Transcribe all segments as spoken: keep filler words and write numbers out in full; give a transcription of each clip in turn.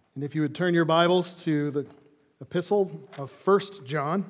And if you would turn your Bibles to the epistle of First John,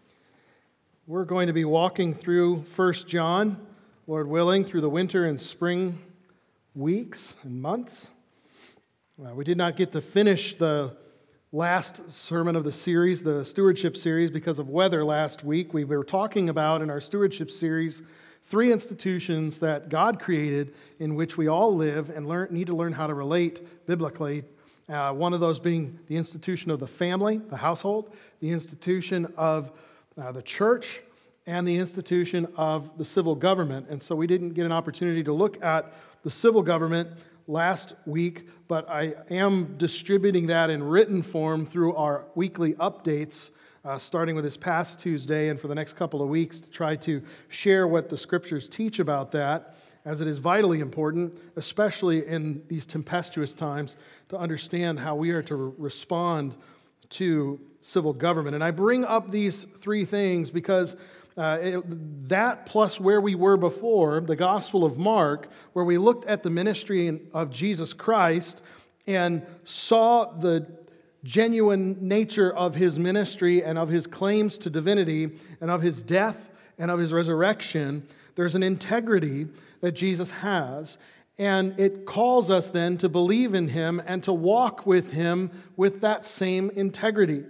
we're going to be walking through First John, Lord willing, through the winter and spring weeks and months. Uh, we did not get to finish the last sermon of the series, the stewardship series, because of weather last week. We were talking about in our stewardship series three institutions that God created in which we all live and learn, need to learn how to relate biblically. Uh, one of those being the institution of the family, the household, the institution of uh, the church, and the institution of the civil government. And so we didn't get an opportunity to look at the civil government last week, but I am distributing that in written form through our weekly updates, uh, starting with this past Tuesday and for the next couple of weeks, to try to share what the Scriptures teach about that, as it is vitally important, especially in these tempestuous times, to understand how we are to respond to civil government. And I bring up these three things because uh, it, that plus where we were before, the Gospel of Mark, where we looked at the ministry of Jesus Christ and saw the genuine nature of his ministry and of his claims to divinity and of his death and of his resurrection, there's an integrity that Jesus has, and it calls us then to believe in him and to walk with him with that same integrity.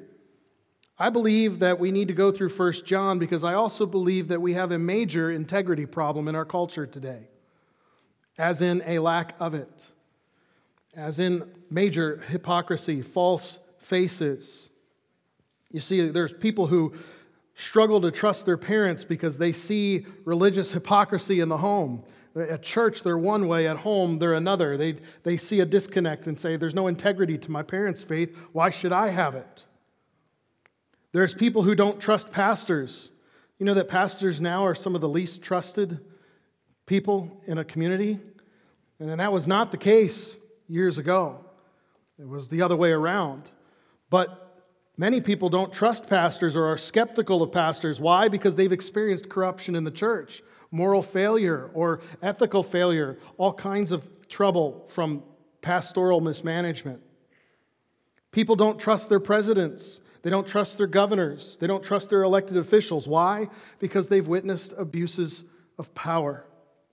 I believe that we need to go through First John because I also believe that we have a major integrity problem in our culture today, as in a lack of it, as in major hypocrisy, false faces. You see, there's people who struggle to trust their parents because they see religious hypocrisy in the home. At church, they're one way. At home, they're another. They, they see a disconnect and say, there's no integrity to my parents' faith. Why should I have it? There's people who don't trust pastors. You know that pastors now are some of the least trusted people in a community? And that was not the case years ago. It was the other way around. But many people don't trust pastors or are skeptical of pastors. Why? Because they've experienced corruption in the church, moral failure or ethical failure, all kinds of trouble from pastoral mismanagement. People don't trust their presidents. They don't trust their governors. They don't trust their elected officials. Why? Because they've witnessed abuses of power.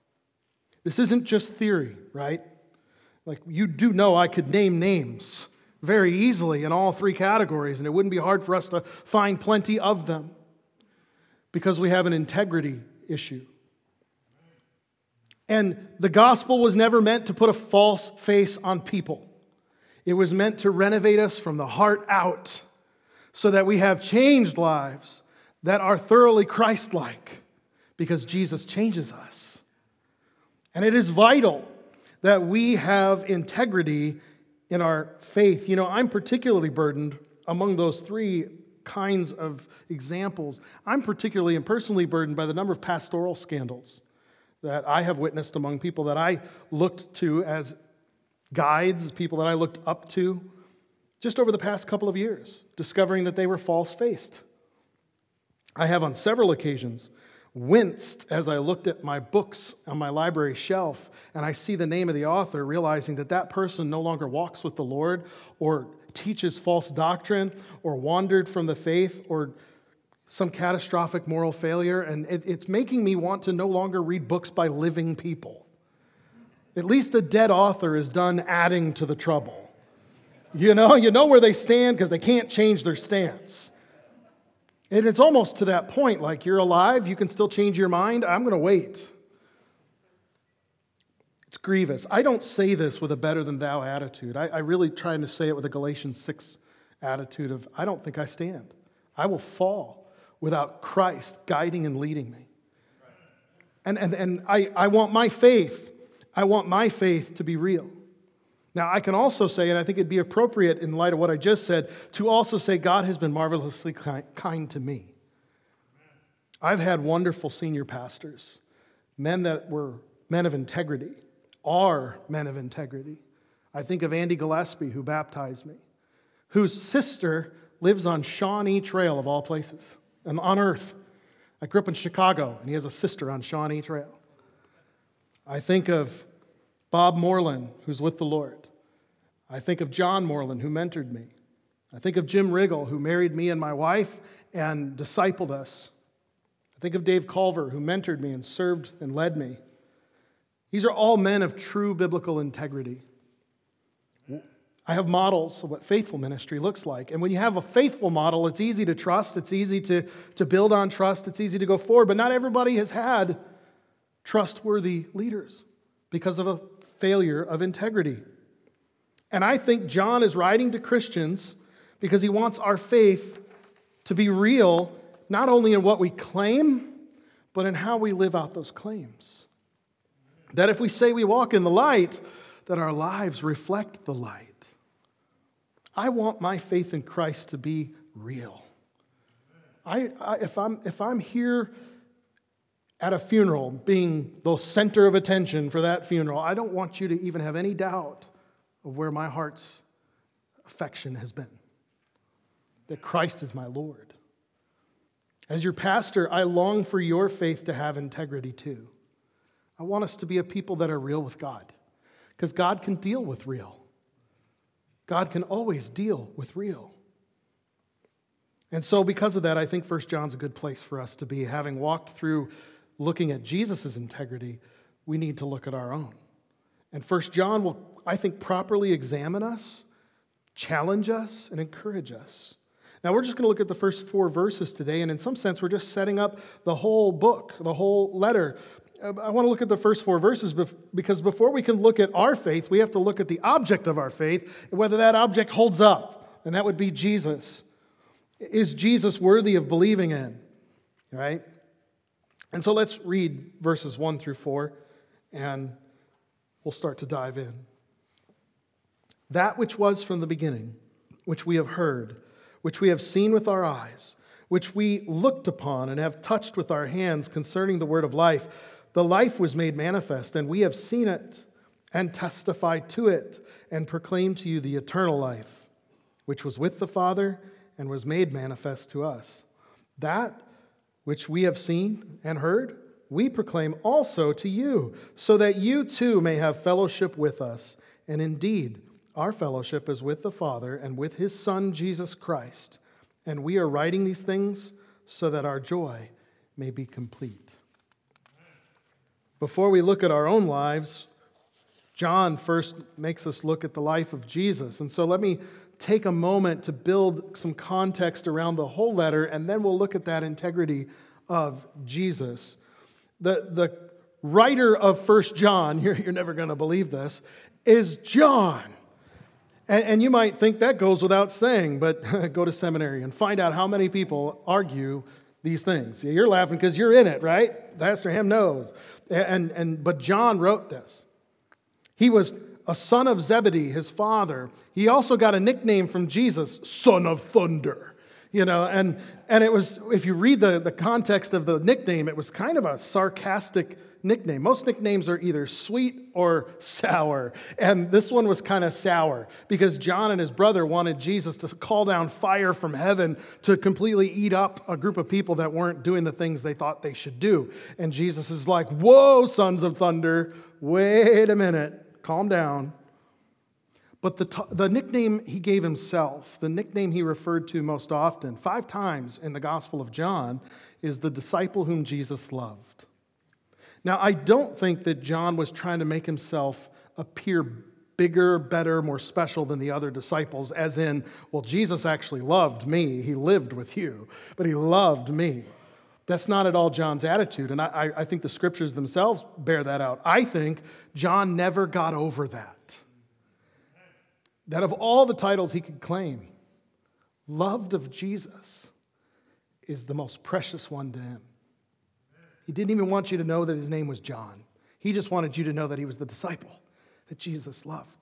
This isn't just theory, right? Like, you do know I could name names very easily in all three categories, and it wouldn't be hard for us to find plenty of them because we have an integrity issue. And the gospel was never meant to put a false face on people. It was meant to renovate us from the heart out so that we have changed lives that are thoroughly Christ-like because Jesus changes us. And it is vital that we have integrity in our faith. You know, I'm particularly burdened among those three kinds of examples. I'm particularly and personally burdened by the number of pastoral scandals that I have witnessed among people that I looked to as guides, people that I looked up to, just over the past couple of years, discovering that they were false-faced. I have on several occasions winced as I looked at my books on my library shelf and I see the name of the author, realizing that that person no longer walks with the Lord or teaches false doctrine or wandered from the faith or some catastrophic moral failure, and it, it's making me want to no longer read books by living people. At least a dead author is done adding to the trouble. You know, you know where they stand because they can't change their stance. And it's almost to that point, like, you're alive, you can still change your mind, I'm going to wait. It's grievous. I don't say this with a better than thou attitude. I, I really trying to say it with a Galatians six attitude of, I don't think I stand. I will fall without Christ guiding and leading me. And, and, and I, I want my faith, I want my faith to be real. Now, I can also say, and I think it'd be appropriate in light of what I just said, to also say God has been marvelously kind to me. I've had wonderful senior pastors, men that were men of integrity, are men of integrity. I think of Andy Gillespie, who baptized me, whose sister lives on Shawnee Trail, of all places, and on earth. I grew up in Chicago, and he has a sister on Shawnee Trail. I think of Bob Moreland, who's with the Lord. I think of John Moreland, who mentored me. I think of Jim Riggle, who married me and my wife and discipled us. I think of Dave Culver, who mentored me and served and led me. These are all men of true biblical integrity. I have models of what faithful ministry looks like. And when you have a faithful model, it's easy to trust. It's easy to, to build on trust. It's easy to go forward. But not everybody has had trustworthy leaders because of a failure of integrity. And I think John is writing to Christians because he wants our faith to be real, not only in what we claim, but in how we live out those claims. That if we say we walk in the light, that our lives reflect the light. I want my faith in Christ to be real. I, I, if I'm, if I'm here at a funeral, being the center of attention for that funeral, I don't want you to even have any doubt of where my heart's affection has been. That Christ is my Lord. As your pastor, I long for your faith to have integrity too. I want us to be a people that are real with God, because God can deal with real. God can always deal with real. And so because of that, I think First John's a good place for us to be. Having walked through looking at Jesus' integrity, we need to look at our own. And First John will, I think, properly examine us, challenge us, and encourage us. Now, we're just going to look at the first four verses today, and in some sense, we're just setting up the whole book, the whole letter. I want to look at the first four verses because before we can look at our faith, we have to look at the object of our faith and whether that object holds up, and that would be Jesus. Is Jesus worthy of believing in? Right? And so let's read verses one through four, and we'll start to dive in. That which was from the beginning, which we have heard, which we have seen with our eyes, which we looked upon and have touched with our hands concerning the word of life, the life was made manifest, and we have seen it and testified to it and proclaimed to you the eternal life, which was with the Father and was made manifest to us. That which we have seen and heard, we proclaim also to you, so that you too may have fellowship with us. And indeed, our fellowship is with the Father and with His Son, Jesus Christ. And we are writing these things so that our joy may be complete. Before we look at our own lives, John first makes us look at the life of Jesus. And so let me take a moment to build some context around the whole letter, and then we'll look at that integrity of Jesus. The, the writer of First John, you're, you're never going to believe this, is John. And, and you might think that goes without saying, but go to seminary and find out how many people argue these things. You're laughing because you're in it, right? Pastor Ham knows. And, and, but John wrote this. He was a son of Zebedee, his father. He also got a nickname from Jesus, Son of Thunder. You know, and, and it was, if you read the, the context of the nickname, it was kind of a sarcastic nickname. Most nicknames are either sweet or sour. And this one was kind of sour because John and his brother wanted Jesus to call down fire from heaven to completely eat up a group of people that weren't doing the things they thought they should do. And Jesus is like, whoa, sons of thunder, wait a minute, calm down. But the, t- the nickname he gave himself, the nickname he referred to most often, five times in the Gospel of John, is the disciple whom Jesus loved. Now, I don't think that John was trying to make himself appear bigger, better, more special than the other disciples, as in, well, Jesus actually loved me. He lived with you, but he loved me. That's not at all John's attitude, and I, I think the scriptures themselves bear that out. I think John never got over that. That of all the titles he could claim, loved of Jesus is the most precious one to him. He didn't even want you to know that his name was John. He just wanted you to know that he was the disciple that Jesus loved.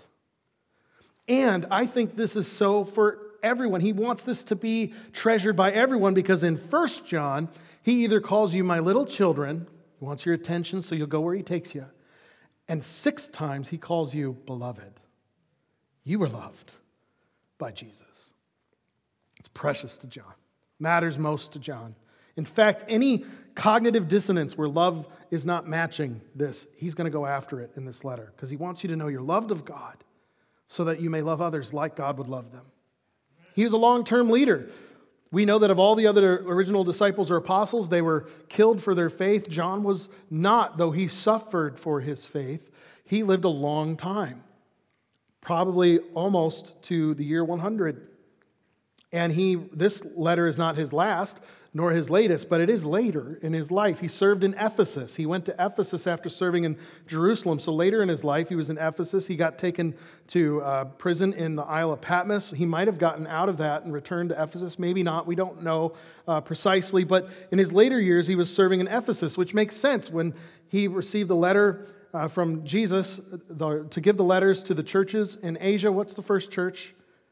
And I think this is so for everyone. He wants this to be treasured by everyone because in First John, he either calls you my little children, he wants your attention so you'll go where he takes you, and six times he calls you beloved. You were loved by Jesus. It's precious to John. Matters most to John. In fact, any cognitive dissonance where love is not matching this, he's going to go after it in this letter because he wants you to know you're loved of God, so that you may love others like God would love them. He was a long-term leader. We know that of all the other original disciples or apostles, they were killed for their faith. John was not, though he suffered for his faith. He lived a long time, probably almost to the year one hundred. And he, this letter is not his last, nor his latest, but it is later in his life. He served in Ephesus. He went to Ephesus after serving in Jerusalem. So later in his life, he was in Ephesus. He got taken to uh, prison in the Isle of Patmos. He might have gotten out of that and returned to Ephesus. Maybe not. We don't know uh, precisely. But in his later years, he was serving in Ephesus, which makes sense. When he received the letter uh, from Jesus the, to give the letters to the churches in Asia, what's the first church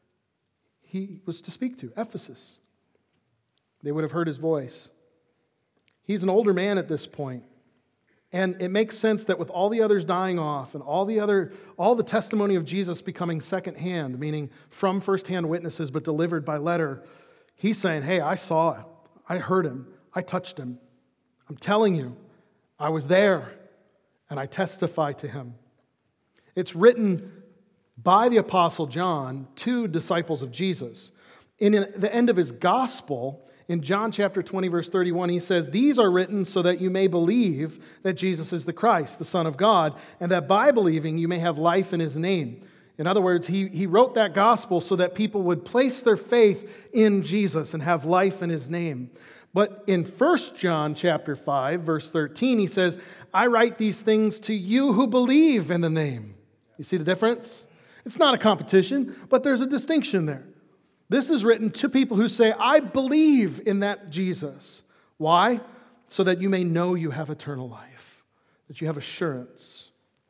he was to speak to? Ephesus. They would have heard his voice. He's an older man at this point. And it makes sense that with all the others dying off and all the other, all the testimony of Jesus becoming secondhand, meaning from firsthand witnesses but delivered by letter, he's saying, hey, I saw it. I heard him. I touched him. I'm telling you, I was there and I testify to him. It's written by the Apostle John to disciples of Jesus. In the end of his gospel, in John chapter twenty, verse thirty-one, he says, these are written so that you may believe that Jesus is the Christ, the Son of God, and that by believing you may have life in his name. In other words, he, he wrote that gospel so that people would place their faith in Jesus and have life in his name. But in First John chapter five, verse thirteen, he says, I write these things to you who believe in the name. You see the difference? It's not a competition, but there's a distinction there. This is written to people who say, I believe in that Jesus. Why? So that you may know you have eternal life, that you have assurance.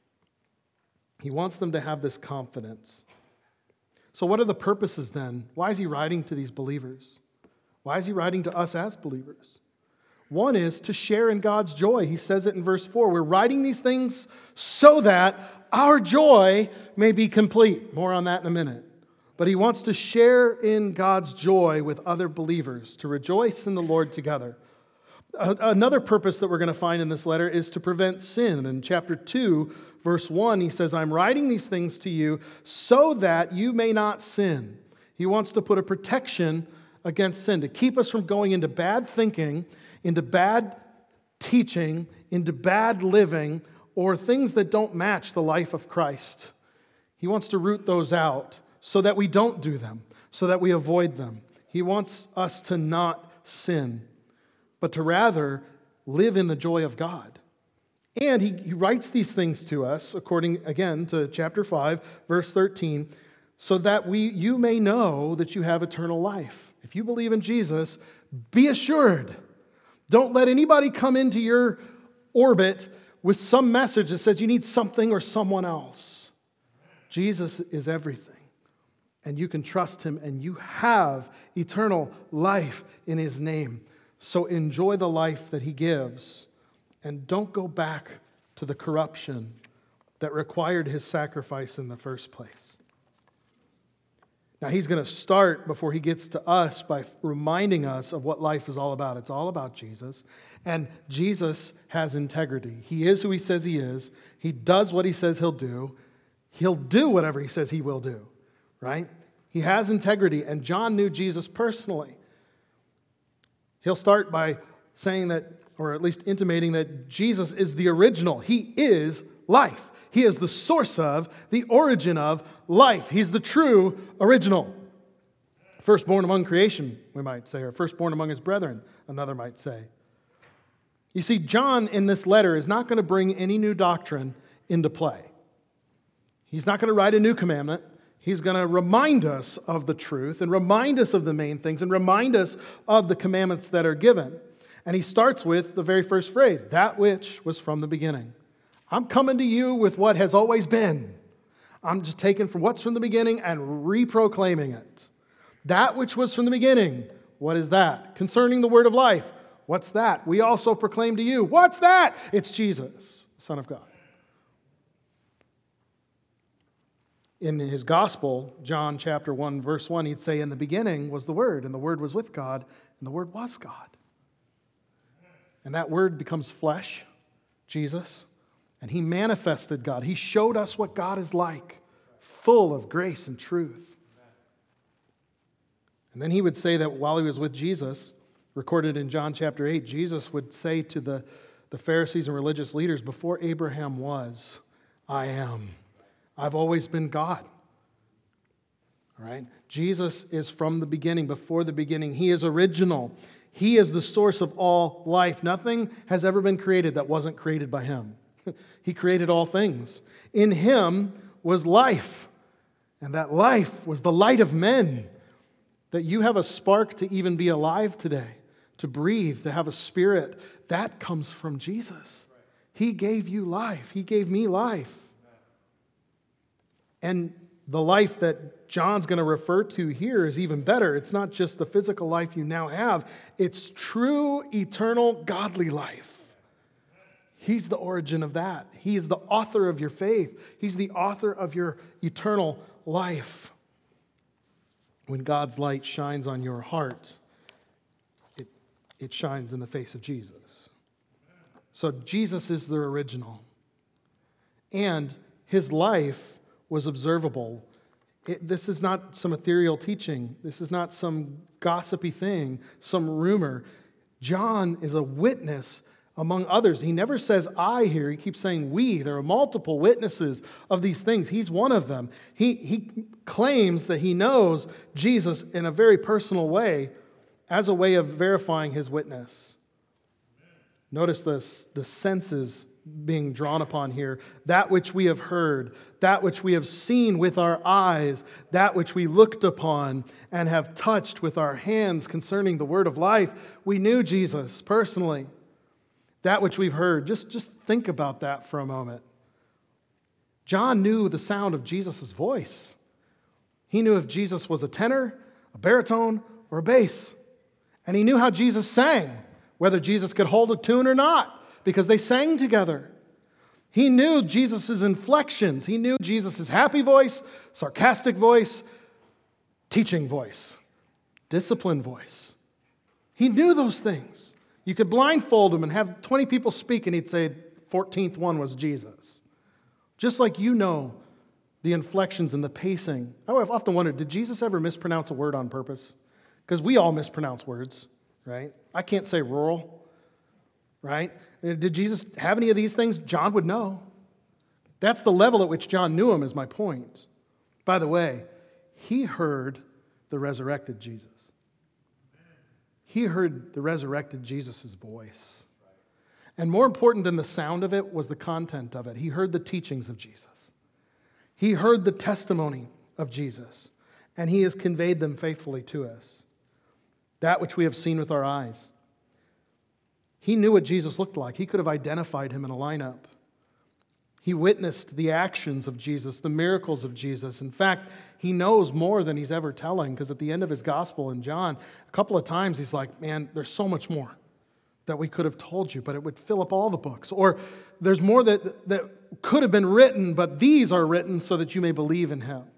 He wants them to have this confidence. So what are the purposes then? Why is he writing to these believers? Why is he writing to us as believers? One is to share in God's joy. He says it in verse four. We're writing these things so that our joy may be complete. More on that in a minute. But he wants to share in God's joy with other believers, to rejoice in the Lord together. Another purpose that we're going to find in this letter is to prevent sin. In chapter two, verse one, he says, I'm writing these things to you so that you may not sin. He wants to put a protection against sin, to keep us from going into bad thinking, into bad teaching, into bad living, or things that don't match the life of Christ. He wants to root those out so that we don't do them, so that we avoid them. He wants us to not sin, but to rather live in the joy of God. And he, he writes these things to us, according, again, to chapter five, verse thirteen, so that we you may know that you have eternal life. If you believe in Jesus, be assured. Don't let anybody come into your orbit with some message that says you need something or someone else. Jesus is everything. And you can trust him, and you have eternal life in his name. So enjoy the life that he gives, and don't go back to the corruption that required his sacrifice in the first place. Now, he's going to start before he gets to us by reminding us of what life is all about. It's all about Jesus, and Jesus has integrity. He is who he says he is. He does what he says he'll do. He'll do whatever he says he will do. Right? He has integrity, and John knew Jesus personally. He'll start by saying that, or at least intimating that Jesus is the original. He is life. He is the source of, the origin of life. He's the true original. Firstborn among creation, we might say, or firstborn among his brethren, another might say. You see, John in this letter is not going to bring any new doctrine into play. He's not going to write a new commandment. He's going to remind us of the truth and remind us of the main things and remind us of the commandments that are given. And he starts with the very first phrase, that which was from the beginning. I'm coming to you with what has always been. I'm just taking from what's from the beginning and re-proclaiming it. That which was from the beginning. What is that? Concerning the word of life. What's that? We also proclaim to you. What's that? It's Jesus, the Son of God. In his gospel, John chapter one, verse one, he'd say, in the beginning was the Word, and the Word was with God, and the Word was God. And that Word becomes flesh, Jesus, and he manifested God. He showed us what God is like, full of grace and truth. And then he would say that while he was with Jesus, recorded in John chapter eight, Jesus would say to the, the Pharisees and religious leaders, before Abraham was, I am. I've always been God. All right? Jesus is from the beginning, before the beginning. He is original. He is the source of all life. Nothing has ever been created that wasn't created by him. He created all things. In him was life, and that life was the light of men. That you have a spark to even be alive today, to breathe, to have a spirit, that comes from Jesus. He gave you life. He gave me life. And the life that John's going to refer to here is even better. It's not just the physical life you now have. It's true, eternal, godly life. He's the origin of that. He is the author of your faith. He's the author of your eternal life. When God's light shines on your heart, it, it shines in the face of Jesus. So Jesus is the original. And his life was observable. It, this is not some ethereal teaching. This is not some gossipy thing, some rumor. John is a witness among others. He never says I here. He keeps saying we. There are multiple witnesses of these things. He's one of them. He, he claims that he knows Jesus in a very personal way as a way of verifying his witness. Notice this, the senses being drawn upon here. That which we have heard, that which we have seen with our eyes, that which we looked upon and have touched with our hands concerning the word of life. We knew Jesus personally. That which we've heard. Just, just think about that for a moment. John knew the sound of Jesus' voice. He knew if Jesus was a tenor, a baritone, or a bass. And he knew how Jesus sang, whether Jesus could hold a tune or not, because they sang together. He knew Jesus' inflections. He knew Jesus' happy voice, sarcastic voice, teaching voice, disciplined voice. He knew those things. You could blindfold him and have twenty people speak and he'd say fourteenth one was Jesus. Just like you know the inflections and the pacing. I've often wondered, did Jesus ever mispronounce a word on purpose? Because we all mispronounce words, right? I can't say rural, right? Did Jesus have any of these things? John would know. That's the level at which John knew him, is my point. By the way, he heard the resurrected Jesus. He heard the resurrected Jesus' voice. And more important than the sound of it was the content of it. He heard the teachings of Jesus. He heard the testimony of Jesus. And he has conveyed them faithfully to us. That which we have seen with our eyes. He knew what Jesus looked like. He could have identified him in a lineup. He witnessed the actions of Jesus, the miracles of Jesus. In fact, he knows more than he's ever telling, because at the end of his gospel in John, a couple of times he's like, man, there's so much more that we could have told you, but it would fill up all the books. Or there's more that, that could have been written, but these are written so that you may believe in him.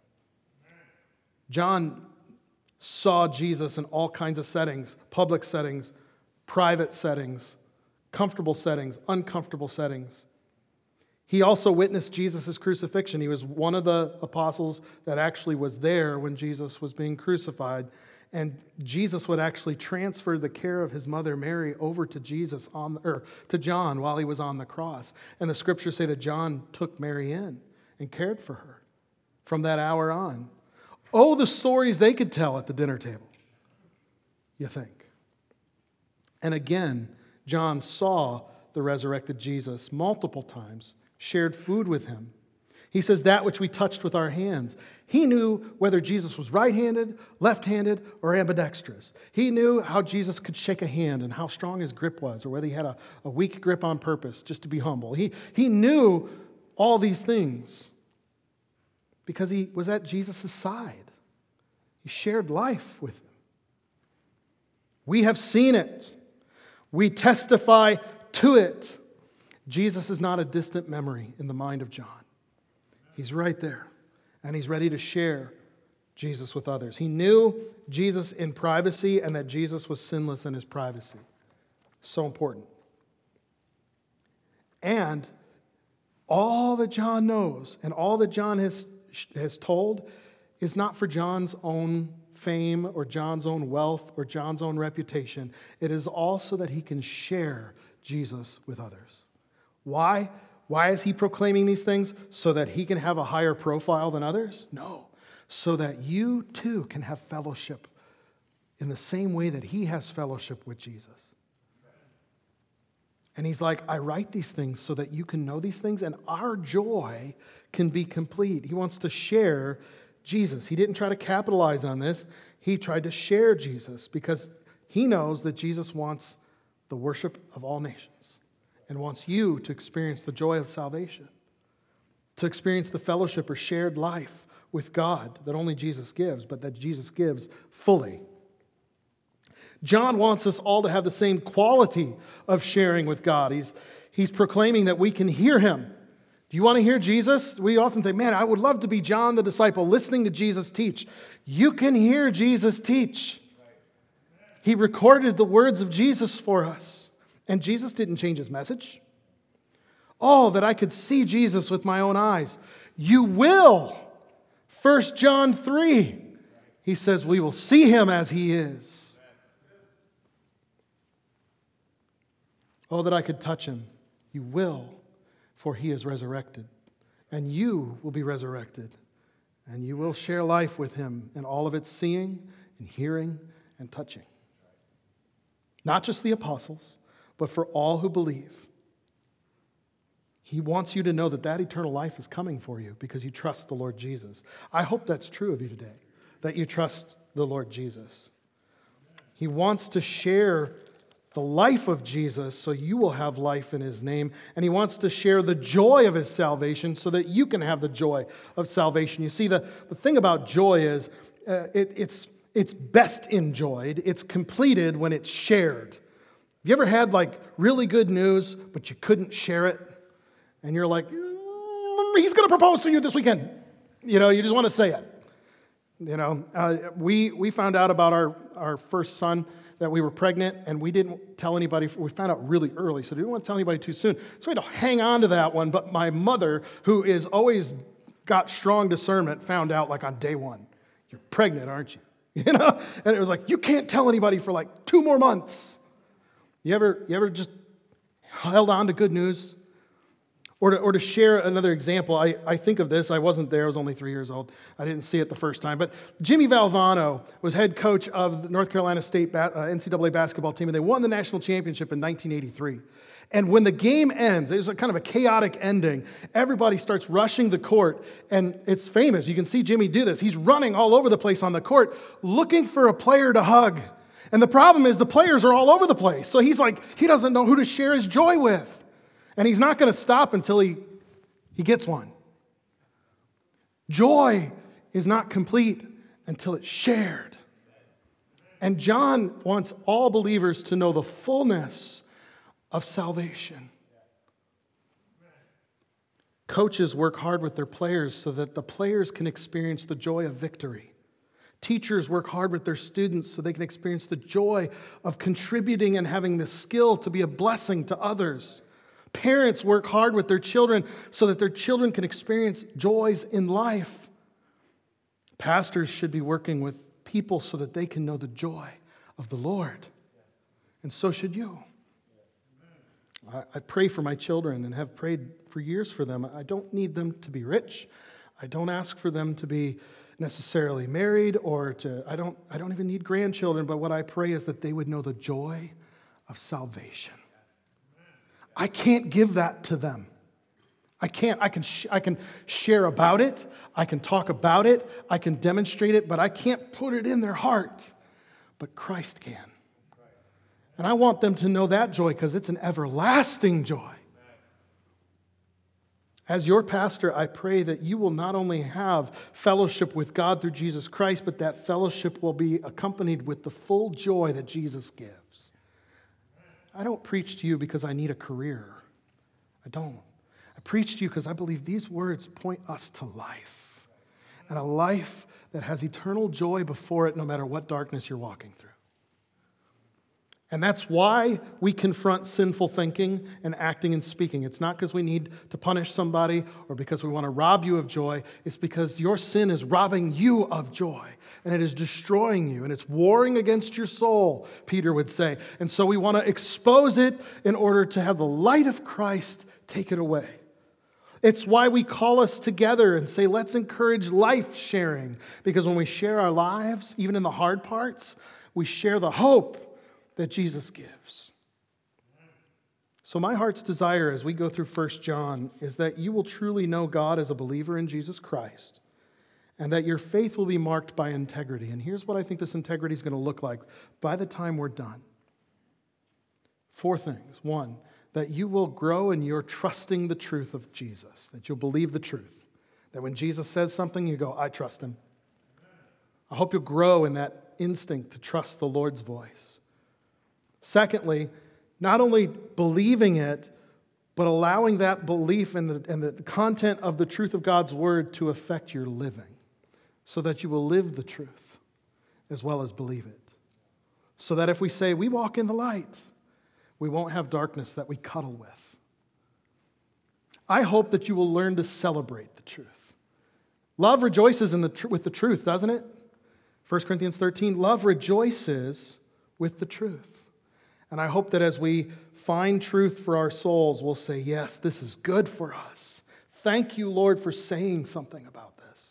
John saw Jesus in all kinds of settings, public settings, private settings, comfortable settings, uncomfortable settings. He also witnessed Jesus' crucifixion. He was one of the apostles that actually was there when Jesus was being crucified. And Jesus would actually transfer the care of his mother Mary over to Jesus on, or to John while he was on the cross. And the scriptures say that John took Mary in and cared for her from that hour on. Oh, the stories they could tell at the dinner table, you think. And again, John saw the resurrected Jesus multiple times, shared food with him. He says that which we touched with our hands. He knew whether Jesus was right-handed, left-handed, or ambidextrous. He knew how Jesus could shake a hand and how strong his grip was, or whether he had a, a weak grip on purpose just to be humble. He, he knew all these things because he was at Jesus' side. He shared life with him. We have seen it. We testify to it. Jesus is not a distant memory in the mind of John. He's right there, and he's ready to share Jesus with others. He knew Jesus in privacy and that Jesus was sinless in his privacy. So important. And all that John knows and all that John has has told is not for John's own fame or John's own wealth or John's own reputation. It is all so that he can share Jesus with others. Why? Why is he proclaiming these things? So that he can have a higher profile than others? No. So that you too can have fellowship in the same way that he has fellowship with Jesus. And he's like, I write these things so that you can know these things and our joy can be complete. He wants to share Jesus. He didn't try to capitalize on this. He tried to share Jesus because he knows that Jesus wants the worship of all nations and wants you to experience the joy of salvation, to experience the fellowship or shared life with God that only Jesus gives, but that Jesus gives fully. John wants us all to have the same quality of sharing with God. He's, he's proclaiming that we can hear him. Do you want to hear Jesus? We often think, man, I would love to be John the disciple listening to Jesus teach. You can hear Jesus teach. He recorded the words of Jesus for us. And Jesus didn't change his message. Oh, that I could see Jesus with my own eyes. You will. First John three. He says we will see him as he is. Oh, that I could touch him. You will, for he is resurrected. And you will be resurrected. And you will share life with him in all of its seeing and hearing and touching. Not just the apostles, but for all who believe. He wants you to know that that eternal life is coming for you because you trust the Lord Jesus. I hope that's true of you today, that you trust the Lord Jesus. He wants to share the life of Jesus so you will have life in his name. And he wants to share the joy of his salvation so that you can have the joy of salvation. You see, the, the thing about joy is uh, it, it's, it's best enjoyed. It's completed when it's shared. Have you ever had like really good news, but you couldn't share it? And you're like, mm, he's going to propose to you this weekend. You know, you just want to say it. You know, uh, we, we found out about our, our first son that we were pregnant, and we didn't tell anybody. We found out really early, so we didn't want to tell anybody too soon. So we had to hang on to that one. But my mother, who is always got strong discernment, found out like on day one, you're pregnant, aren't you? You know, and it was like, you can't tell anybody for like two more months. You ever, you ever just held on to good news? Or to, or to share another example, I, I think of this. I wasn't there. I was only three years old. I didn't see it the first time. But Jimmy Valvano was head coach of the North Carolina State ba- uh, N C double A basketball team, and they won the national championship in nineteen eighty-three. And when the game ends, it was a kind of a chaotic ending. Everybody starts rushing the court, and it's famous. You can see Jimmy do this. He's running all over the place on the court, looking for a player to hug. And the problem is the players are all over the place. So he's like, he doesn't know who to share his joy with. And he's not going to stop until he, he gets one. Joy is not complete until it's shared. And John wants all believers to know the fullness of salvation. Coaches work hard with their players so that the players can experience the joy of victory. Teachers work hard with their students so they can experience the joy of contributing and having the skill to be a blessing to others. Parents work hard with their children so that their children can experience joys in life. Pastors should be working with people so that they can know the joy of the Lord. And so should you. I, I pray for my children and have prayed for years for them. I don't need them to be rich. I don't ask for them to be necessarily married or to, I don't, I don't even need grandchildren, but what I pray is that they would know the joy of salvation. I can't give that to them. I can't. I can, sh- I can share about it. I can talk about it. I can demonstrate it, but I can't put it in their heart. But Christ can. And I want them to know that joy because it's an everlasting joy. As your pastor, I pray that you will not only have fellowship with God through Jesus Christ, but that fellowship will be accompanied with the full joy that Jesus gives. I don't preach to you because I need a career. I don't. I preach to you because I believe these words point us to life. And a life that has eternal joy before it no matter what darkness you're walking through. And that's why we confront sinful thinking and acting and speaking. It's not because we need to punish somebody or because we want to rob you of joy. It's because your sin is robbing you of joy, and it is destroying you, and it's warring against your soul, Peter would say. And so we want to expose it in order to have the light of Christ take it away. It's why we call us together and say, let's encourage life sharing. Because when we share our lives, even in the hard parts, we share the hope that Jesus gives. So my heart's desire as we go through First John is that you will truly know God as a believer in Jesus Christ, and that your faith will be marked by integrity. And here's what I think this integrity is going to look like by the time we're done. Four things. One, that you will grow in your trusting the truth of Jesus, that you'll believe the truth, that when Jesus says something, you go, I trust him. I hope you'll grow in that instinct to trust the Lord's voice. Secondly, not only believing it, but allowing that belief and the, and the content of the truth of God's word to affect your living, so that you will live the truth as well as believe it. So that if we say we walk in the light, we won't have darkness that we cuddle with. I hope that you will learn to celebrate the truth. Love rejoices in the tr- with the truth, doesn't it? First Corinthians thirteen, love rejoices with the truth. And I hope that as we find truth for our souls, we'll say, yes, this is good for us. Thank you, Lord, for saying something about this.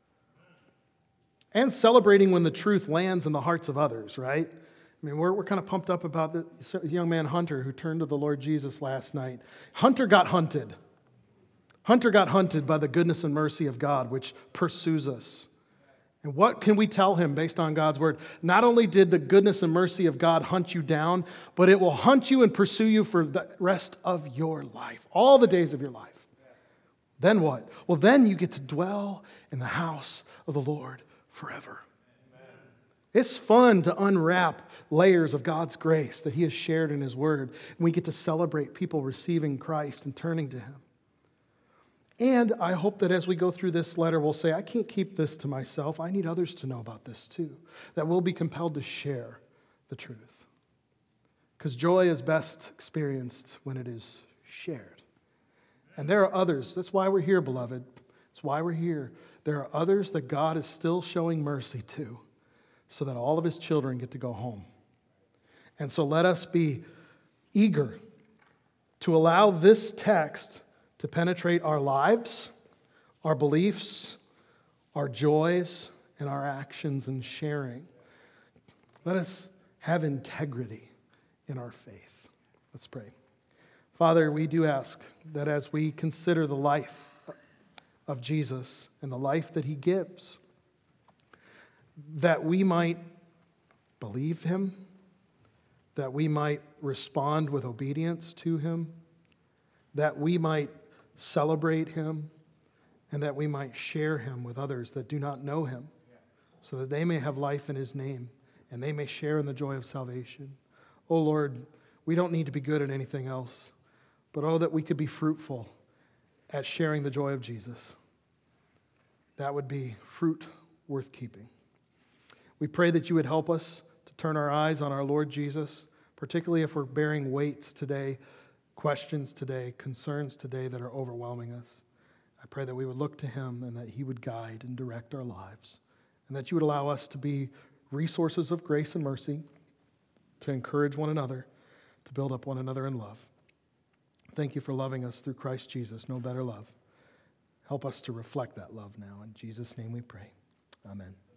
And celebrating when the truth lands in the hearts of others, right? I mean, we're, we're kind of pumped up about the young man Hunter who turned to the Lord Jesus last night. Hunter got hunted. Hunter got hunted by the goodness and mercy of God, which pursues us. And what can we tell him based on God's word? Not only did the goodness and mercy of God hunt you down, but it will hunt you and pursue you for the rest of your life, all the days of your life. Then what? Well, then you get to dwell in the house of the Lord forever. Amen. It's fun to unwrap layers of God's grace that he has shared in his word. And we get to celebrate people receiving Christ and turning to him. And I hope that as we go through this letter, we'll say, I can't keep this to myself. I need others to know about this too. That we'll be compelled to share the truth. Because joy is best experienced when it is shared. And there are others. That's why we're here, beloved. That's why we're here. There are others that God is still showing mercy to, so that all of his children get to go home. And so let us be eager to allow this text to penetrate our lives, our beliefs, our joys, and our actions and sharing. Let us have integrity in our faith. Let's pray. Father, we do ask that as we consider the life of Jesus and the life that he gives, that we might believe him, that we might respond with obedience to him, that we might celebrate him, and that we might share him with others that do not know him, so that they may have life in his name and they may share in the joy of salvation. Oh Lord, we don't need to be good at anything else, but oh, that we could be fruitful at sharing the joy of Jesus. That would be fruit worth keeping. We pray that you would help us to turn our eyes on our Lord Jesus, particularly if we're bearing weights today, questions today, concerns today that are overwhelming us. I pray that we would look to him and that he would guide and direct our lives, and that you would allow us to be resources of grace and mercy, to encourage one another, to build up one another in love. Thank you for loving us through Christ Jesus. No better love. Help us to reflect that love now. In Jesus' name we pray. Amen.